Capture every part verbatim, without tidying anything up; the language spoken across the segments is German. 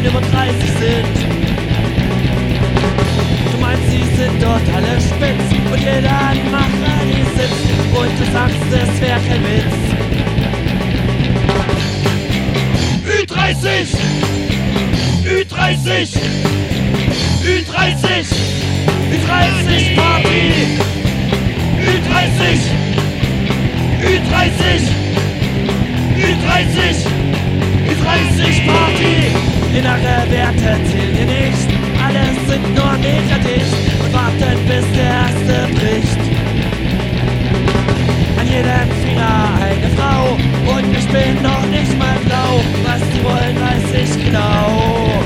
Frauen über dreißig sind. Du meinst, sie sind dort alle spitz und jeder Anmacher, die sitzt und du sagst, es wär kein Witz. Ü dreißig, Ü dreißig, Ü dreißig, Ü dreißig Party, Ü dreißig, Ü dreißig, Ü dreißig, Ü dreißig Party. Innere Werte zählen hier nicht, alles sind nur megadicht und warten bis der erste bricht. An jedem Finger eine Frau und ich bin noch nicht mal blau, was sie wollen weiß ich genau.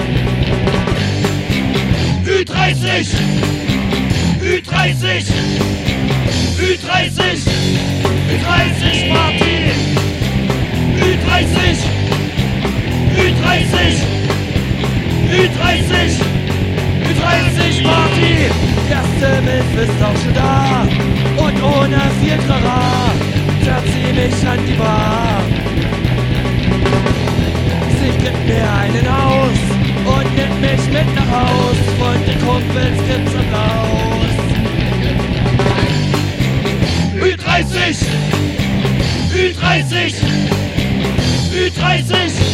Ü dreißig, Ü dreißig, Ü dreißig, Ü dreißig Party, Ü dreißig, Ü dreißig, Ü dreißig, Ü dreißig Party. Die erste Milf ist auch schon da und ohne viel Trara fährt sie mich an die Bar. Sie gibt mir einen aus und nimmt mich mit nach Haus, von den Kumpels gibt's Applaus. Ü dreißig, Ü dreißig, Ü dreißig,